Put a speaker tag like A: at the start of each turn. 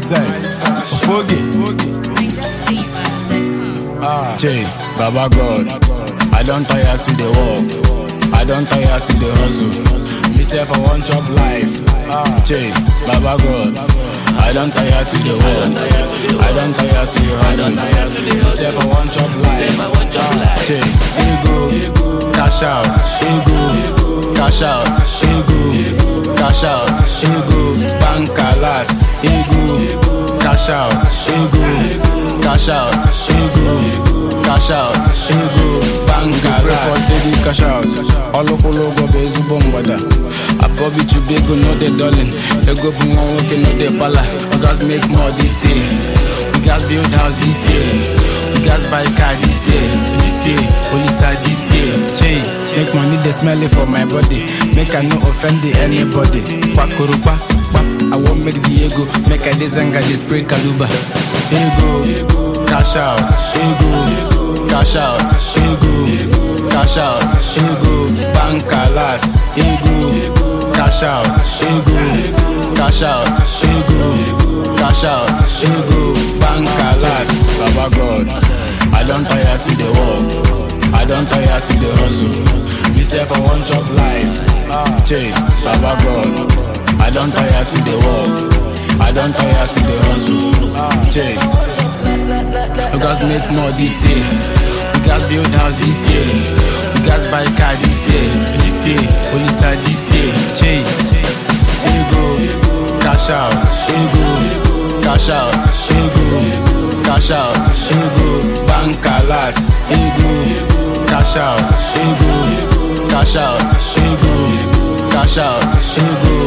A: side. Forget. Jay, Baba God, I don't tire to the walk, I don't tire to the hustle. Myself, I want chop life. Jay, Baba God, I don't tire to the walk, I don't tire to the hustle. Myself, I want chop life. Jay, ego, cash out, ego, cash out, ego, cash out, ego, bank alert, ego, cash out, ego, cash out, ego, cash out, ego, bank alert. For steady cash out, all local go bezi bombada. I probably too big, no they darling. They go from one working, no they pala. We guys make more this year. We guys build house this year. We guys buy car this year. This year, police are this year. Change, make money they smell it for my body. Make I no offend anybody. Kwakurupa, I won't make the ego. Make I desanga they spray kaluba. Ego, cash out. Ego, cash out. Ego, cash out. Ego, bank alert. Ego, cash out. Ego, cash out. Ego, cash out. Ego, bank alert. Baba God, I don't tire to the walk, I don't tire to the hustle. Myself, I want chop life. Jay, Baba God, I don't tire to the walk, I don't tire to the hustle. Jay, we guys make more this year. We guys build house this year. We guys buy car this year. This year, police are this year. Jay, ego, cash out. Ego, cash out. Ego, cash out. Ego, bank alert. Ego, cash out. Ego, cash out. Ego, cash out. Ego,